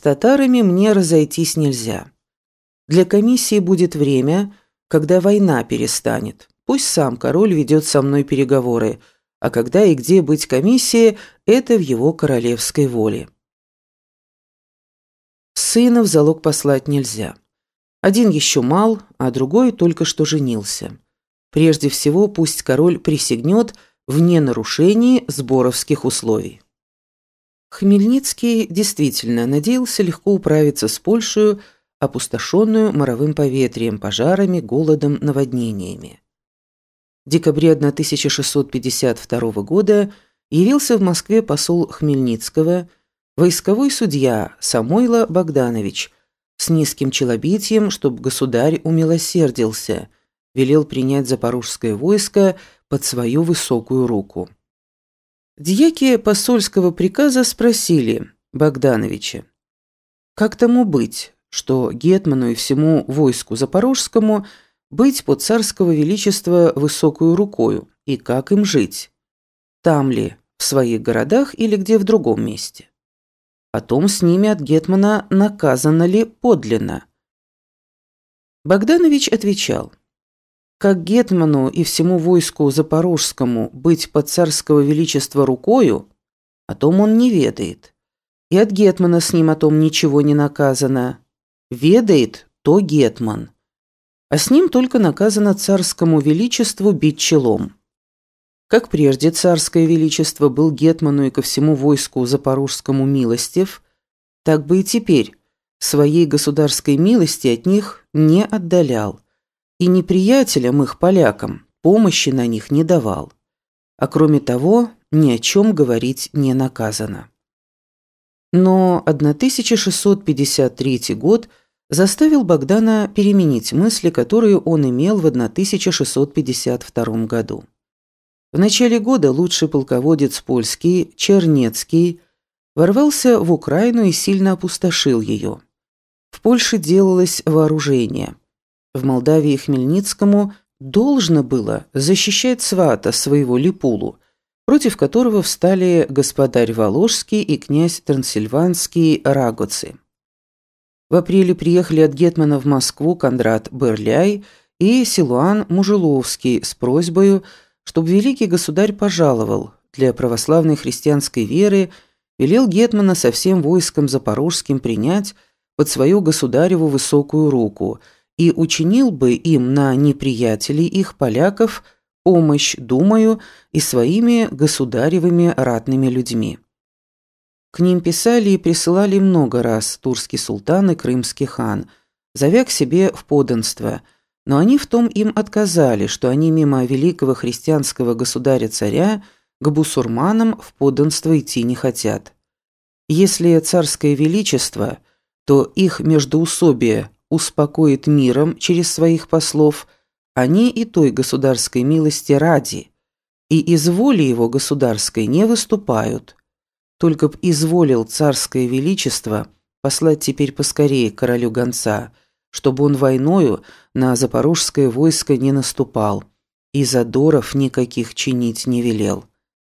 татарами мне разойтись нельзя. Для комиссии будет время, когда война перестанет. Пусть сам король ведет со мной переговоры, а когда и где быть комиссии – это в его королевской воле. Сына в залог послать нельзя. Один еще мал, а другой только что женился. Прежде всего, пусть король присягнет в ненарушении сборовских условий. Хмельницкий действительно надеялся легко управиться с Польшей, опустошенную моровым поветрием, пожарами, голодом, наводнениями. В декабре 1652 года явился в Москве посол Хмельницкого, войсковой судья Самойло Богданович, с низким челобитием, чтоб государь умилосердился, велел принять запорожское войско под свою высокую руку. Дьяки посольского приказа спросили Богдановича, как тому быть, что гетману и всему войску запорожскому быть под царского величества высокую рукою, и как им жить? Там ли, в своих городах или где в другом месте? Потом с ними от гетмана наказано ли подлинно? Богданович отвечал, как гетману и всему войску запорожскому быть под царского величества рукою, о том он не ведает, и от гетмана с ним о том ничего не наказано. Ведает то гетман, а с ним только наказано царскому величеству бить челом. Как прежде царское величество был гетману и ко всему войску запорожскому милостив, так бы и теперь своей государской милости от них не отдалял, и неприятелям их, полякам, помощи на них не давал. А кроме того, ни о чем говорить не наказано. Но 1653 год заставил Богдана переменить мысли, которые он имел в 1652 году. В начале года лучший полководец польский, Чернецкий, ворвался в Украину и сильно опустошил ее. В Польше делалось вооружение. В Молдавии Хмельницкому должно было защищать свата своего Липулу, против которого встали господарь Воложский и князь Трансильванский Рагоцы. В апреле приехали от гетмана в Москву Кондрат Берляй и Силуан Мужиловский с просьбой, чтобы великий государь пожаловал для православной христианской веры, велел гетмана со всем войском запорожским принять под свою государеву высокую руку и учинил бы им на неприятелей их, поляков, помощь, думаю, и своими государевыми ратными людьми. К ним писали и присылали много раз турский султан и крымский хан, зовя к себе в подданство, но они в том им отказали, что они мимо великого христианского государя-царя к бусурманам в подданство идти не хотят. Если царское величество, то их междоусобие успокоит миром через своих послов, они и той государской милости ради, и из воли его государской не выступают. Только б изволил царское величество послать теперь поскорее королю гонца, чтобы он войною на запорожское войско не наступал и задоров никаких чинить не велел.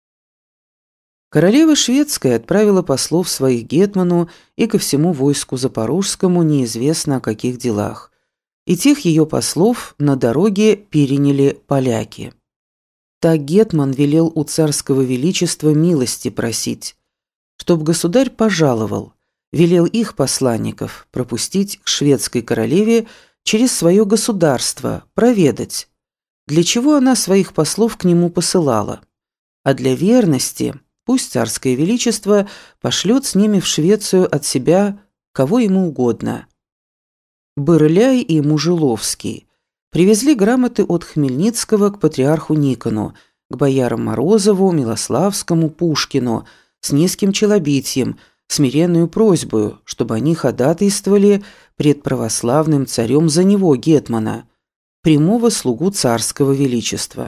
Королева шведская отправила послов своих гетману и ко всему войску запорожскому неизвестно о каких делах, и тех ее послов на дороге переняли поляки. Так гетман велел у царского величества милости просить, чтоб государь пожаловал, велел их посланников пропустить к шведской королеве через свое государство, проведать, для чего она своих послов к нему посылала, а для верности пусть царское величество пошлет с ними в Швецию от себя кого ему угодно. Берляй и Мужиловский привезли грамоты от Хмельницкого к патриарху Никону, к боярам Морозову, Милославскому, Пушкину с низким челобитием, смиренную просьбою, чтобы они ходатайствовали пред православным царем за него, гетмана, прямого слугу царского величества.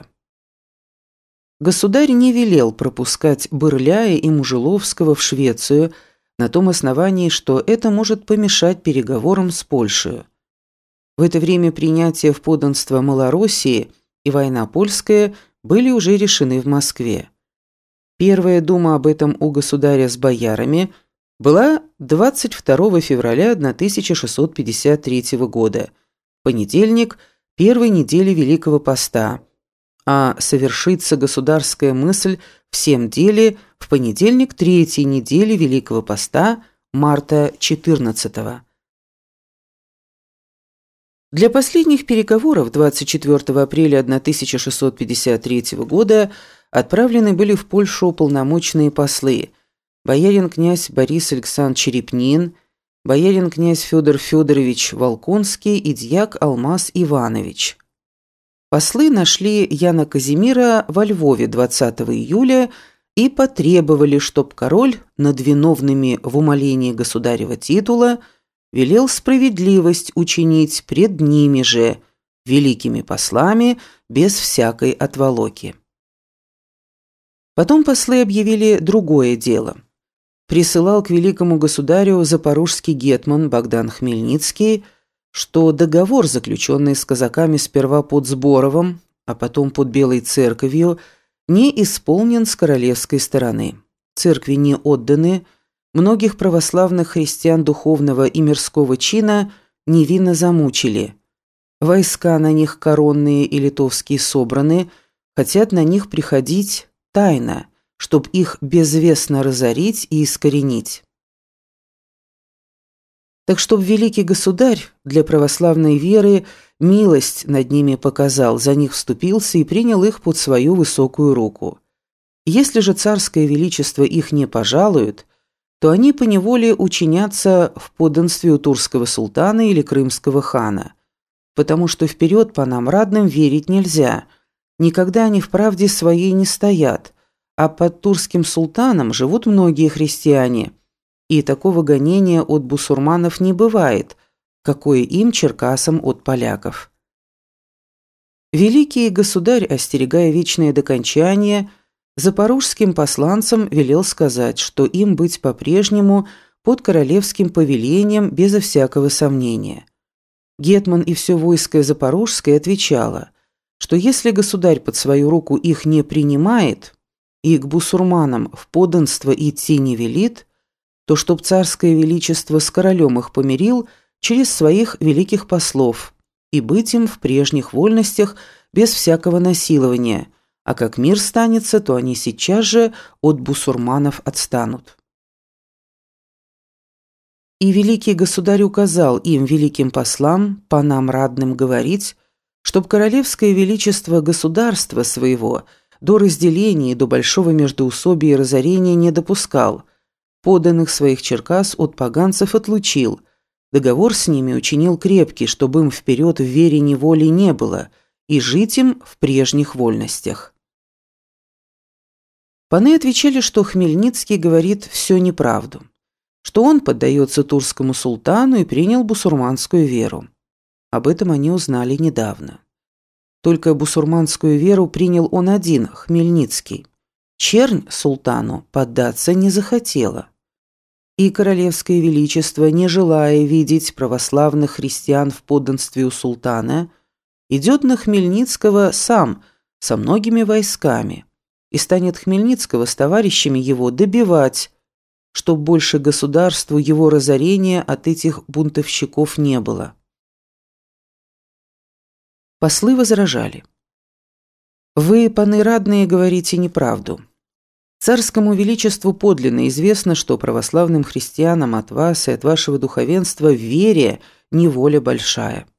Государь не велел пропускать Берляя и Мужиловского в Швецию на том основании, что это может помешать переговорам с Польшей. В это время принятие в подданство Малороссии и война польская были уже решены в Москве. Первая дума об этом у государя с боярами, была 22 февраля 1653 года, понедельник первой недели Великого Поста, а совершится государская мысль в сем деле в понедельник третьей недели Великого Поста, марта 14-го. Для последних переговоров 24 апреля 1653 года отправлены были в Польшу полномочные послы боярин-князь Борис Александрович Черепнин, боярин-князь Федор Федорович Волконский и дьяк Алмаз Иванович. Послы нашли Яна Казимира во Львове 20 июля и потребовали, чтоб король над виновными в умалении государева титула велел справедливость учинить пред ними же, великими послами, без всякой отволоки. Потом послы объявили другое дело. Присылал к великому государю запорожский гетман Богдан Хмельницкий, что договор, заключенный с казаками сперва под Сборовом, а потом под Белой церковью, не исполнен с королевской стороны. Церкви не отданы, многих православных христиан духовного и мирского чина невинно замучили. Войска на них коронные и литовские собраны, хотят на них приходить тайно, чтоб их безвестно разорить и искоренить. Так чтоб великий государь для православной веры милость над ними показал, за них вступился и принял их под свою высокую руку. Если же царское величество их не пожалует, то они поневоле учинятся в подданстве у турского султана или крымского хана, потому что вперед по нам радным верить нельзя, никогда они в правде своей не стоят, а под турским султаном живут многие христиане, и такого гонения от бусурманов не бывает, какое им, черкасам, от поляков. Великий государь, остерегая вечное докончание, запорожским посланцам велел сказать, что им быть по-прежнему под королевским повелением безо всякого сомнения. Гетман и все войско запорожское отвечало, что если государь под свою руку их не принимает и к бусурманам в подданство идти не велит, то чтоб царское величество с королем их помирил через своих великих послов и быть им в прежних вольностях без всякого насилования, а как мир станется, то они сейчас же от бусурманов отстанут. И великий государь указал им, великим послам, панам радным говорить, чтоб королевское величество государства своего до разделения и до большого междоусобия и разорения не допускал, подданных своих черкас от поганцев отлучил, договор с ними учинил крепкий, чтобы им вперед в вере неволи не было, и жить им в прежних вольностях. Паны отвечали, что Хмельницкий говорит все неправду, что он поддается турскому султану и принял бусурманскую веру. Об этом они узнали недавно. Только бусурманскую веру принял он один, Хмельницкий. Чернь султану поддаться не захотела. И королевское величество, не желая видеть православных христиан в подданстве у султана, идет на Хмельницкого сам, со многими войсками, и станет Хмельницкого с товарищами его добивать, чтоб больше государству его разорения от этих бунтовщиков не было. Послы возражали. «Вы, паны радные, говорите неправду. Царскому величеству подлинно известно, что православным христианам от вас и от вашего духовенства в вере неволя большая».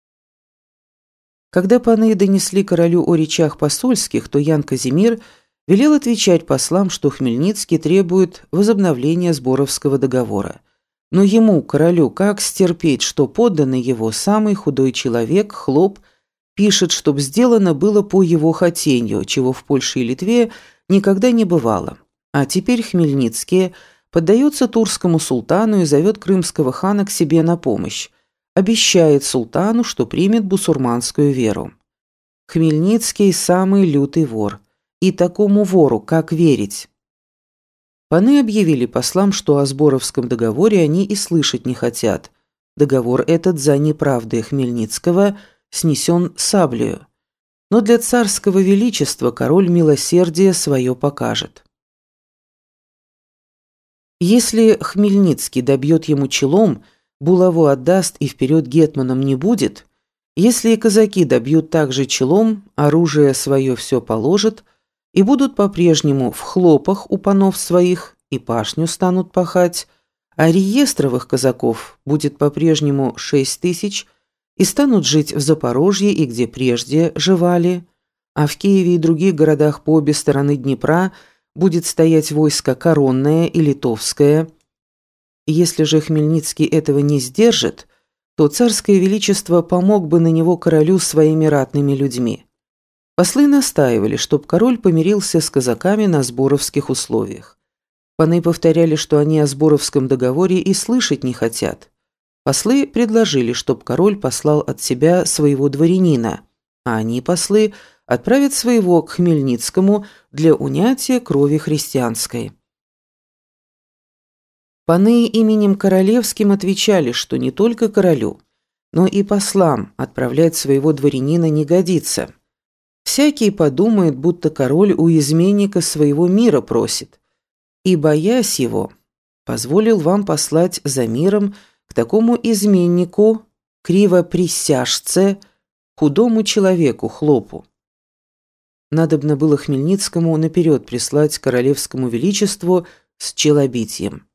Когда паны донесли королю о речах посольских, то Ян Казимир велел отвечать послам, что Хмельницкий требует возобновления Сборовского договора. Но ему, королю, как стерпеть, что подданный его, самый худой человек, Хлоп, пишет, чтоб сделано было по его хотению, чего в Польше и Литве никогда не бывало. А теперь Хмельницкий поддается турскому султану и зовет крымского хана к себе на помощь. Обещает султану, что примет бусурманскую веру. Хмельницкий – самый лютый вор. И такому вору как верить? Паны объявили послам, что о Сборовском договоре они и слышать не хотят. Договор этот за неправдой Хмельницкого снесен саблею. Но для царского величества король милосердие свое покажет. Если Хмельницкий добьет ему челом, булаву отдаст и вперед гетманом не будет, если и казаки добьют также челом, оружие свое все положат и будут по-прежнему в хлопах у панов своих и пашню станут пахать, а реестровых казаков будет по-прежнему 6000 и станут жить в Запорожье и где прежде живали, а в Киеве и других городах по обе стороны Днепра будет стоять войско коронное и литовское. Если же Хмельницкий этого не сдержит, то царское величество помог бы на него королю своими ратными людьми. Послы настаивали, чтоб король помирился с казаками на сборовских условиях. Паны повторяли, что они о сборовском договоре и слышать не хотят. Послы предложили, чтоб король послал от себя своего дворянина, а они, послы, отправят своего к Хмельницкому для унятия крови христианской. Паны именем королевским отвечали, что не только королю, но и послам отправлять своего дворянина не годится. Всякий подумает, будто король у изменника своего мира просит, и, боясь его, позволил вам послать за миром к такому изменнику, кривоприсяжце, худому человеку, хлопу. Надобно было Хмельницкому наперед прислать королевскому величеству с челобитием.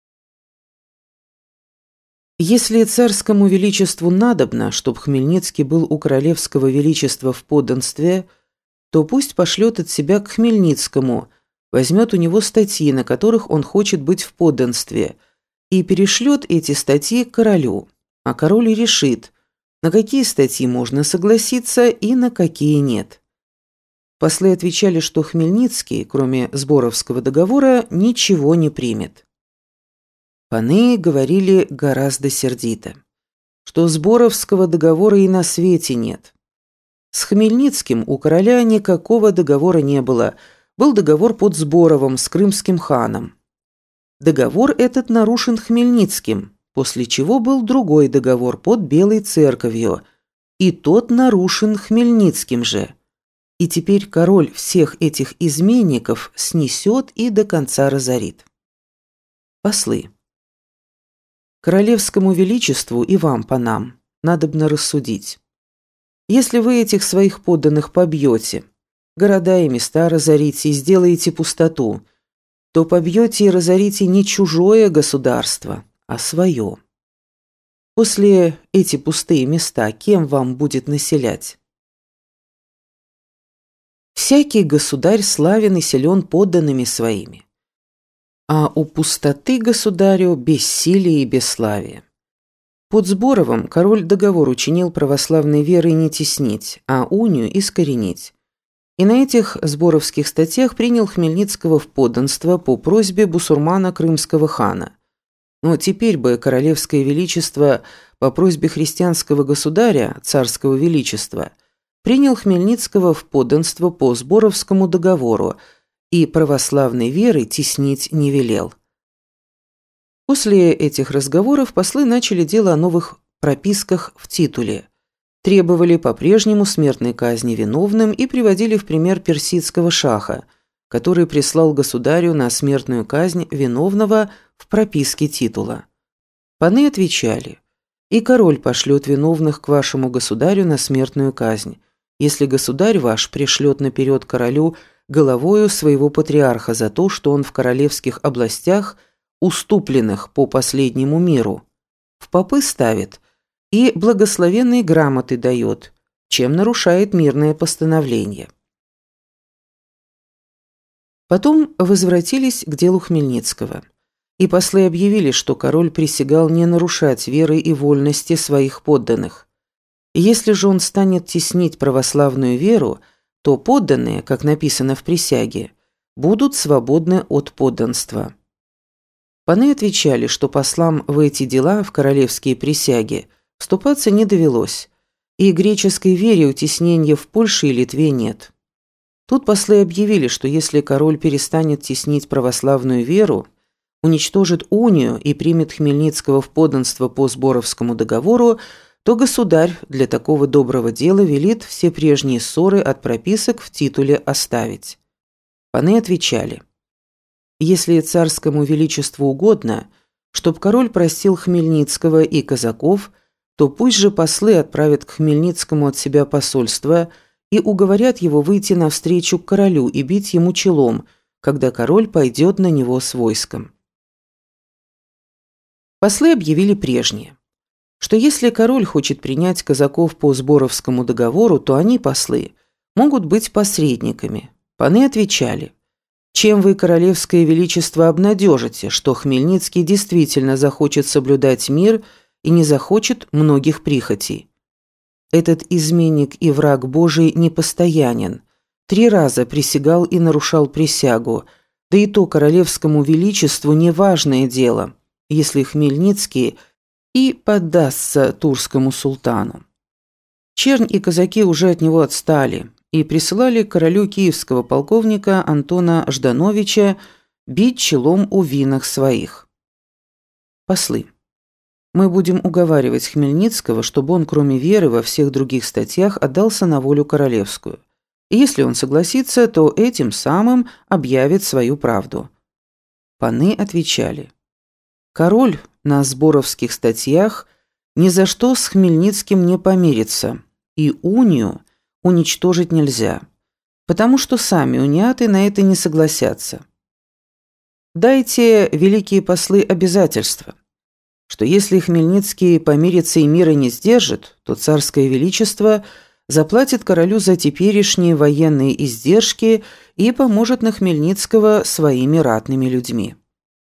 Если царскому величеству надобно, чтоб Хмельницкий был у королевского величества в подданстве, то пусть пошлет от себя к Хмельницкому, возьмет у него статьи, на которых он хочет быть в подданстве, и перешлет эти статьи к королю, а король решит, на какие статьи можно согласиться и на какие нет. Послы отвечали, что Хмельницкий, кроме Сборовского договора, ничего не примет. Паны говорили гораздо сердито, что Сборовского договора и на свете нет. С Хмельницким у короля никакого договора не было, был договор под Сборовым с крымским ханом. Договор этот нарушен Хмельницким, после чего был другой договор под Белой церковью, и тот нарушен Хмельницким же. И теперь король всех этих изменников снесет и до конца разорит. Послы. Королевскому величеству и вам, панам, надобно рассудить. Если вы этих своих подданных побьете, города и места разорите и сделаете пустоту, то побьете и разорите не чужое государство, а свое. После эти пустые места кем вам будет населять? Всякий государь славен и силен подданными своими. А у пустоты государю бессилие и бесславие. Под Сборовым король договор учинил православной верой не теснить, а унию искоренить. И на этих сборовских статьях принял Хмельницкого в подданство по просьбе бусурмана крымского хана. Но теперь бы королевское величество по просьбе христианского государя, царского величества, принял Хмельницкого в подданство по Сборовскому договору и православной веры теснить не велел. После этих разговоров послы начали дело о новых прописках в титуле, требовали по-прежнему смертной казни виновным и приводили в пример персидского шаха, который прислал государю на смертную казнь виновного в прописке титула. Паны отвечали: «И король пошлет виновных к вашему государю на смертную казнь, если государь ваш пришлет наперед королю головою своего патриарха за то, что он в королевских областях, уступленных по последнему миру, в попы ставит и благословенные грамоты дает, чем нарушает мирное постановление». Потом возвратились к делу Хмельницкого, и послы объявили, что король присягал не нарушать веры и вольности своих подданных. Если же он станет теснить православную веру, то подданные, как написано в присяге, будут свободны от подданства. Паны отвечали, что послам в эти дела, в королевские присяги, вступаться не довелось, и греческой вере утеснения в Польше и Литве нет. Тут послы объявили, что если король перестанет теснить православную веру, уничтожит унию и примет Хмельницкого в подданство по Сборовскому договору, то государь для такого доброго дела велит все прежние ссоры от прописок в титуле оставить. Паны отвечали: Если царскому величеству угодно, чтоб король простил Хмельницкого и казаков, то пусть же послы отправят к Хмельницкому от себя посольство и уговорят его выйти навстречу к королю и бить ему челом, когда король пойдет на него с войском. Послы объявили прежнее, что если король хочет принять казаков по Сборовскому договору, то они, послы, могут быть посредниками. Паны отвечали: чем вы, королевское величество, обнадежите, что Хмельницкий действительно захочет соблюдать мир и не захочет многих прихотей? Этот изменник и враг Божий непостоянен, 3 раза присягал и нарушал присягу, да и то королевскому величеству неважное дело, если Хмельницкий и поддастся турскому султану. Чернь и казаки уже от него отстали и присылали к королю киевского полковника Антона Ждановича бить челом у винах своих. Послы. Мы будем уговаривать Хмельницкого, чтобы он, кроме веры, во всех других статьях отдался на волю королевскую. И если он согласится, то этим самым объявит свою правду. Паны отвечали: король на сборовских статьях ни за что с Хмельницким не помирится, и унию уничтожить нельзя, потому что сами униаты на это не согласятся. Дайте, великие послы, обязательства, что если Хмельницкий помирится и мира не сдержит, то царское величество заплатит королю за теперешние военные издержки и поможет на Хмельницкого своими ратными людьми.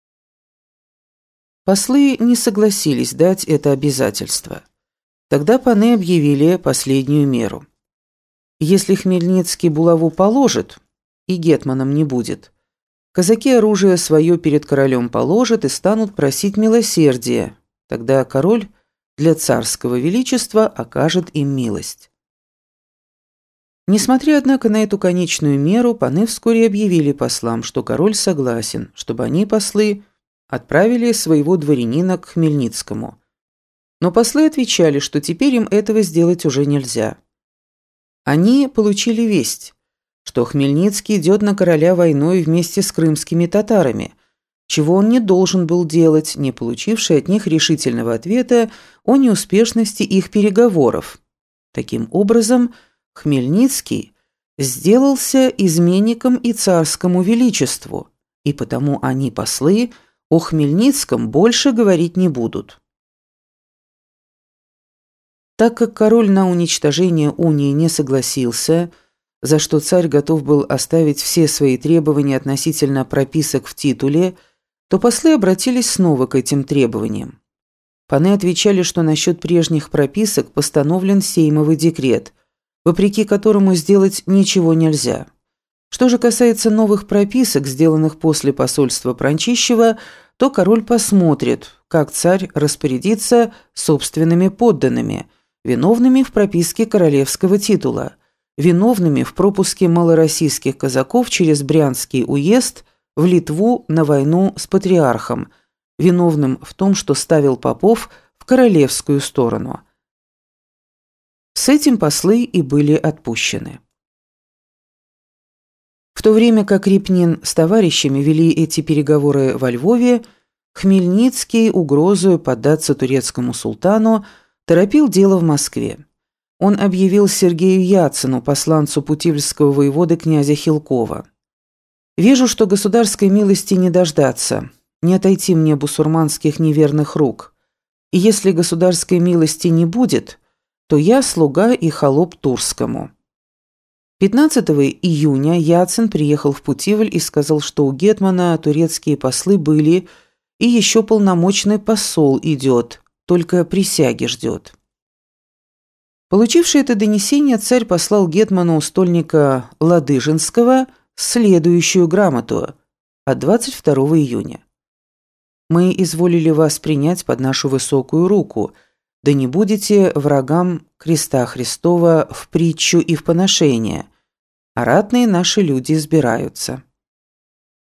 Послы не согласились дать это обязательство. Тогда паны объявили последнюю меру. Если Хмельницкий булаву положит, и гетманом не будет, казаки оружие свое перед королем положат и станут просить милосердия, тогда король для царского величества окажет им милость. Несмотря, однако, на эту конечную меру, паны вскоре объявили послам, что король согласен, чтобы они, послы, отправили своего дворянина к Хмельницкому. Но послы отвечали, что теперь им этого сделать уже нельзя. Они получили весть, что Хмельницкий идет на короля войной вместе с крымскими татарами, чего он не должен был делать, не получивший от них решительного ответа о неуспешности их переговоров. Таким образом, Хмельницкий сделался изменником и царскому величеству, и потому они, послы, о Хмельницком больше говорить не будут. Так как король на уничтожение унии не согласился, за что царь готов был оставить все свои требования относительно прописок в титуле, то послы обратились снова к этим требованиям. Паны отвечали, что насчет прежних прописок постановлен сеймовый декрет, вопреки которому сделать ничего нельзя. Что же касается новых прописок, сделанных после посольства Пранчищева, то король посмотрит, как царь распорядится собственными подданными, виновными в прописке королевского титула, виновными в пропуске малороссийских казаков через Брянский уезд в Литву на войну с патриархом, виновным в том, что ставил попов в королевскую сторону. С этим послы и были отпущены. В то время как Репнин с товарищами вели эти переговоры во Львове, Хмельницкий угрозою поддаться турецкому султану торопил дело в Москве. Он объявил Сергею Яцину, посланцу путивльского воеводы князя Хилкова: «Вижу, что государской милости не дождаться, не отойти мне бусурманских неверных рук, и если государской милости не будет, то я слуга и холоп Турскому». 15 июня Яцин приехал в Путивль и сказал, что у гетмана турецкие послы были, и еще полномочный посол идет, только присяги ждет. Получивший это донесение, царь послал гетману стольника Ладыжинского следующую грамоту от 22 июня. «Мы изволили вас принять под нашу высокую руку, да не будете врагам креста Христова в притчу и в поношение, а ратные наши люди избираются».